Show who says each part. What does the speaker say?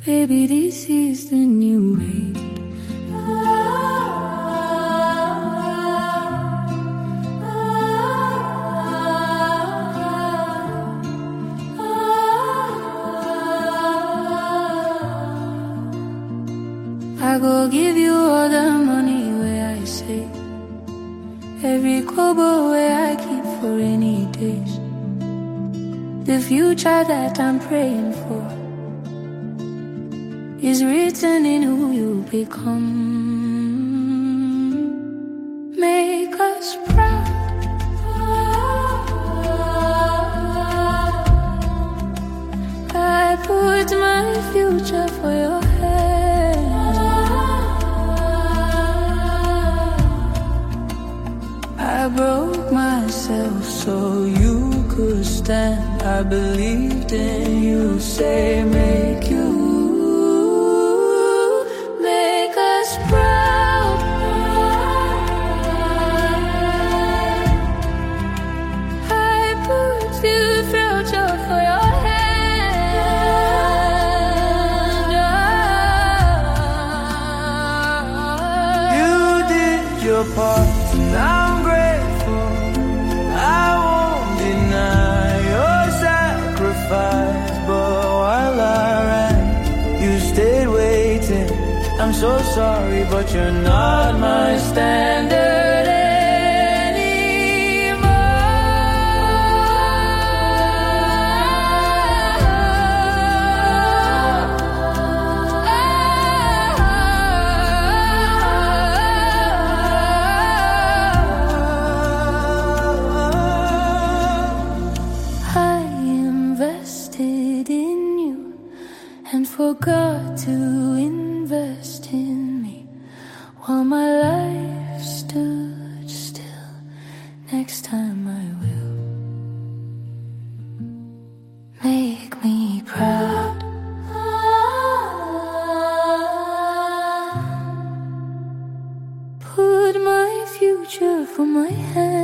Speaker 1: Baby, this is the new way. I go give you all the money where I save, every kobo where I keep for rainy days. The future that I'm praying for is written in who you become. Make us proud. I put my future for your hands. I broke myself so you could stand. I believed in you, say make you. Make us proud. I put you future for your hand.
Speaker 2: You did your part, and I'm grateful. I won't deny your sacrifice, but while I ran, you stayed waiting. I'm so sorry, but you're not my standard
Speaker 1: I invested in you and forgot to invest in me while my life stood still. Next time I will. Make me proud. Put my future for my hand.